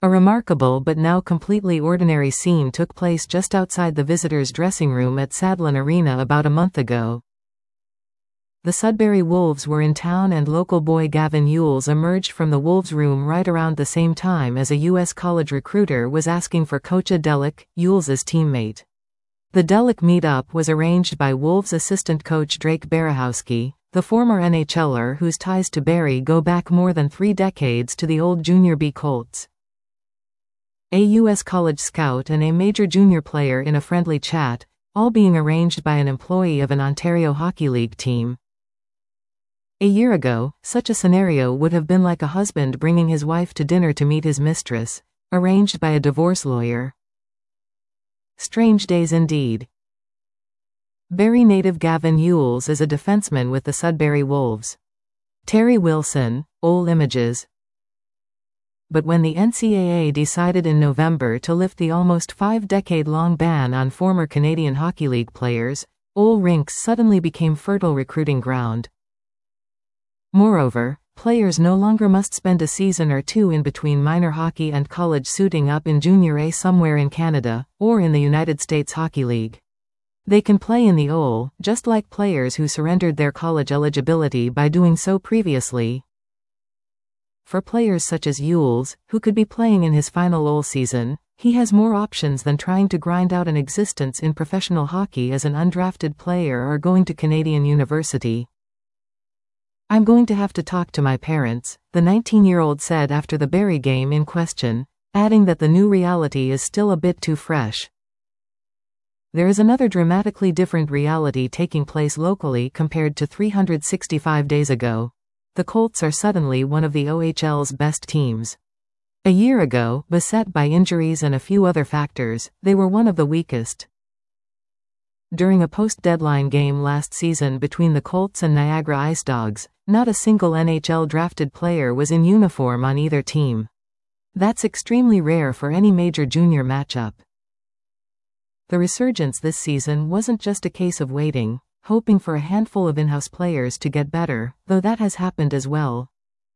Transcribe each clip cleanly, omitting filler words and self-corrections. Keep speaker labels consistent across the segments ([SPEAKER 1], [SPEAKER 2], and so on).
[SPEAKER 1] A remarkable but now completely ordinary scene took place just outside the visitors' dressing room at Sadlon Arena about a month ago. The Sudbury Wolves were in town and local boy Gavin Yules emerged from the Wolves' room right around the same time as a U.S. college recruiter was asking for Kocha Delek, Yules' teammate. The Delek meet-up was arranged by Wolves assistant coach Drake Barahowski, the former NHLer whose ties to Barry go back more than 3 decades to the old Junior B Colts. A U.S. college scout and a major junior player in a friendly chat, all being arranged by an employee of an Ontario Hockey League team. A year ago, such a scenario would have been like a husband bringing his wife to dinner to meet his mistress, arranged by a divorce lawyer. Strange days indeed. Barrie native Gavin Yules is a defenseman with the Sudbury Wolves. Terry Wilson, OL Images. But when the NCAA decided in November to lift the almost 5-decade-long ban on former Canadian Hockey League players, OL rinks suddenly became fertile recruiting ground. Moreover, players no longer must spend a season or two in between minor hockey and college suiting up in Junior A somewhere in Canada, or in the United States Hockey League. They can play in the OL, just like players who surrendered their college eligibility by doing so previously. For players such as Yules, who could be playing in his final OL season, he has more options than trying to grind out an existence in professional hockey as an undrafted player or going to Canadian university. "I'm going to have to talk to my parents," the 19-year-old said after the Barrie game in question, adding that the new reality is still a bit too fresh. There is another dramatically different reality taking place locally compared to 365 days ago. The Colts are suddenly one of the OHL's best teams. A year ago, beset by injuries and a few other factors, they were one of the weakest. During a post-deadline game last season between the Colts and Niagara Ice Dogs, not a single NHL drafted player was in uniform on either team. That's extremely rare for any major junior matchup. The resurgence this season wasn't just a case of waiting, hoping for a handful of in-house players to get better, though that has happened as well.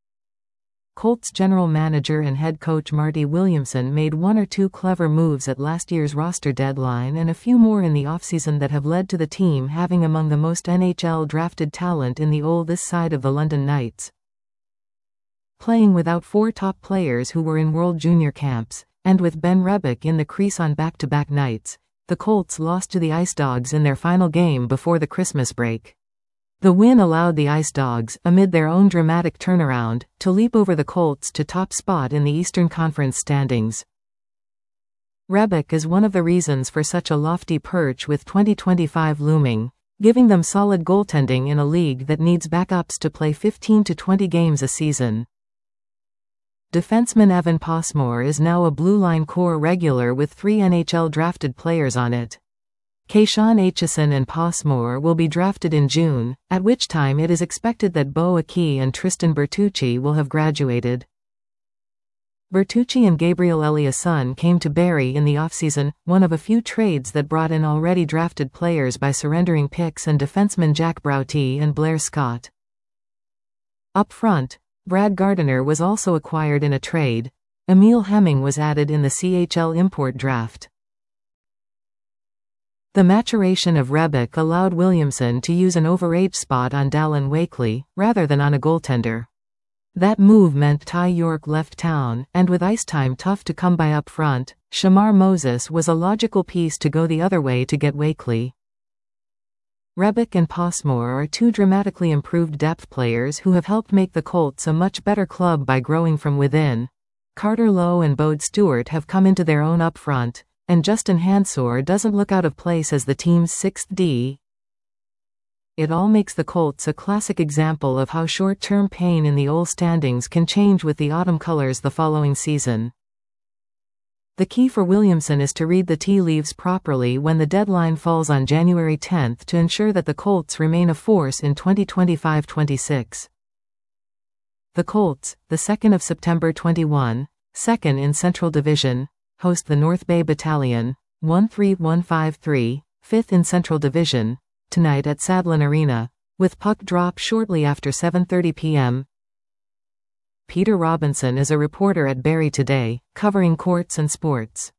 [SPEAKER 1] Colts general manager and head coach Marty Williamson made 1 or 2 clever moves at last year's roster deadline and a few more in the offseason that have led to the team having among the most NHL drafted talent in the OL this side of the London Knights. Playing without 4 top players who were in World Junior camps, and with Ben Rebick in the crease on back-to-back nights, the Colts lost to the Ice Dogs in their final game before the Christmas break. The win allowed the Ice Dogs, amid their own dramatic turnaround, to leap over the Colts to top spot in the Eastern Conference standings. Rebick is one of the reasons for such a lofty perch with 2025 looming, giving them solid goaltending in a league that needs backups to play 15 to 20 games a season. Defenseman Evan Passmore is now a Blue Line core regular with 3 NHL drafted players on it. Keyshawn Aitchison and Passmore will be drafted in June, at which time it is expected that Bo Aki and Tristan Bertucci will have graduated. Bertucci and Gabriel Eliasson came to Barrie in the offseason, one of a few trades that brought in already drafted players by surrendering picks and defensemen Jack Broughty and Blair Scott. Up front, Brad Gardiner was also acquired in a trade. Emil Hemming was added in the CHL import draft. The maturation of Rebick allowed Williamson to use an overage spot on Dallin Wakely, rather than on a goaltender. That move meant Ty York left town, and with ice time tough to come by up front, Shamar Moses was a logical piece to go the other way to get Wakely. Rebick and Passmore are 2 dramatically improved depth players who have helped make the Colts a much better club by growing from within. Carter Lowe and Bode Stewart have come into their own up front, and Justin Hansor doesn't look out of place as the team's 6th D. It all makes the Colts a classic example of how short-term pain in the OL standings can change with the autumn colors the following season. The key for Williamson is to read the tea leaves properly when the deadline falls on January 10 to ensure that the Colts remain a force in 2025-26. The Colts, the 2nd of September 21, 2nd in Central Division, host the North Bay Battalion, 13153, 5th in Central Division, tonight at Sadlon Arena, with puck drop shortly after 7:30 p.m. Peter Robinson is a reporter at Barrie Today, covering courts and sports.